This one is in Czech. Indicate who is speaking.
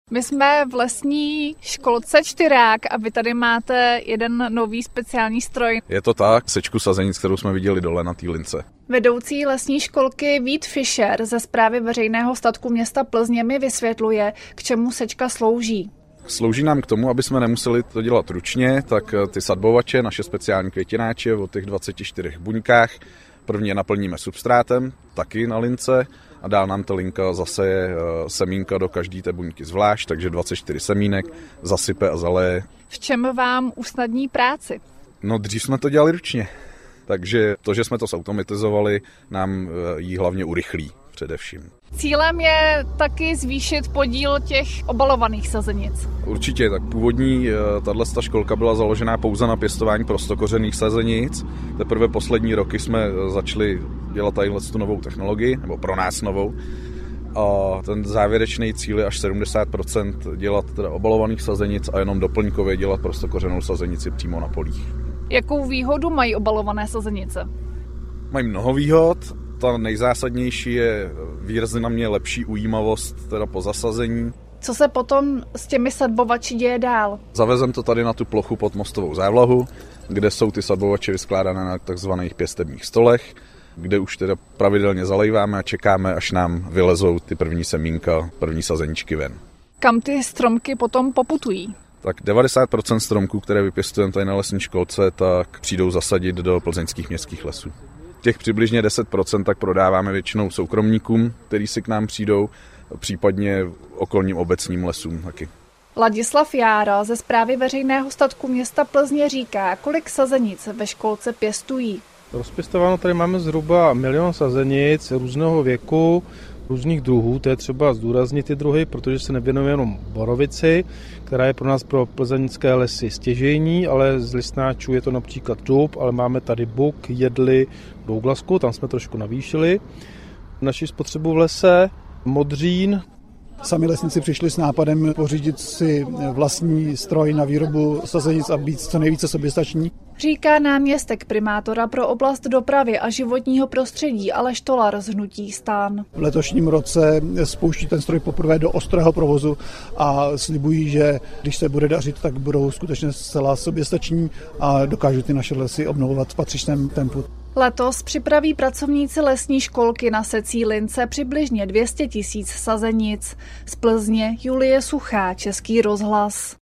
Speaker 1: My jsme v lesní školce Čtyrák a vy tady máte jeden nový speciální stroj.
Speaker 2: Je to tak, sečku sazenic, kterou jsme viděli dole na té lince.
Speaker 1: Vedoucí lesní školky Vít Fischer ze Správy veřejného statku města Plzně mi vysvětluje, k čemu sečka slouží.
Speaker 2: Slouží nám k tomu, aby jsme nemuseli to dělat ručně, tak ty sadbovače, naše speciální květináče o těch 24 buňkách, prvně naplníme substrátem, taky na lince, a dál nám ta linka zaseje semínka do každé té buňky zvlášť, takže 24 semínek, zasype a zaleje.
Speaker 1: V čem vám usnadní práci?
Speaker 2: No dřív jsme to dělali ručně, takže to, že jsme to zautomatizovali, nám ji hlavně urychlí především.
Speaker 1: Cílem je taky zvýšit podíl těch obalovaných sazenic.
Speaker 2: Určitě, tak původní tato školka byla založená pouze na pěstování prostokořenných sazenic. Teprve poslední roky jsme začali dělat tadyhle tu novou technologii, nebo pro nás novou. A ten závěrečný cíl je až 70% dělat teda obalovaných sazenic a jenom doplňkově dělat prostokořennou sazenici přímo na polích.
Speaker 1: Jakou výhodu mají obalované sazenice?
Speaker 2: Mají mnoho výhod. Ta nejzásadnější je výrazně lepší ujímavost teda po zasazení.
Speaker 1: Co se potom s těmi sadbovači děje dál?
Speaker 2: Zavezem to tady na tu plochu pod mostovou závlahu, kde jsou ty sadbovače vyskládané na takzvaných pěstebních stolech, kde už teda pravidelně zalejváme a čekáme, až nám vylezou ty první semínka, první sazeničky ven.
Speaker 1: Kam ty stromky potom poputují?
Speaker 2: Tak 90% stromků, které vypěstujeme tady na lesní školce, tak přijdou zasadit do plzeňských městských lesů. Těch přibližně 10% tak prodáváme většinou soukromníkům, kteří si k nám přijdou, případně okolním obecním lesům taky.
Speaker 1: Ladislav Jára ze Správy veřejného statku města Plzně říká, kolik sazenic ve školce pěstují.
Speaker 3: Rozpěstováno tady máme zhruba 1 milion sazenic různého věku, různých druhů. To je třeba zdůraznit ty druhy, protože se nevěnujeme jenom borovici, která je pro nás pro plzeňské lesy stěžejní, ale z listnáčů je to například dub, ale máme tady buk, jedli, douglasku, tam jsme trošku navýšili naši spotřebu v lese, modřín.
Speaker 4: Sami lesníci přišli s nápadem pořídit si vlastní stroj na výrobu sazenic a být co nejvíce soběstační.
Speaker 1: Říká náměstek primátora pro oblast dopravy a životního prostředí Aleš Tolar z hnutí STAN.
Speaker 4: V letošním roce spouští ten stroj poprvé do ostrého provozu a slibují, že když se bude dařit, tak budou skutečně zcela soběstační a dokážou ty naše lesy obnovovat v patřičném tempu.
Speaker 1: Letos připraví pracovníci lesní školky na secí lince přibližně 200 000 sazenic. Z Plzně Julie Suchá, Český rozhlas.